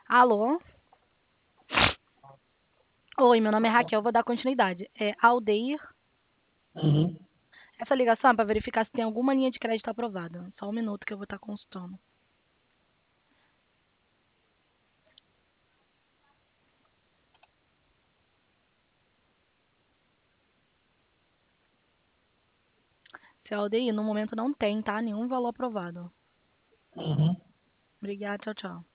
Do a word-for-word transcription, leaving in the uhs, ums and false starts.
Alô? Oi, meu nome é Raquel, vou dar continuidade. É Aldeir. Uhum. Essa ligação é para verificar se tem alguma linha de crédito aprovada. Só um minuto que eu vou estar consultando. Seu Aldeir, no momento não tem, tá? Nenhum valor aprovado. Uhum. Obrigada, tchau, tchau.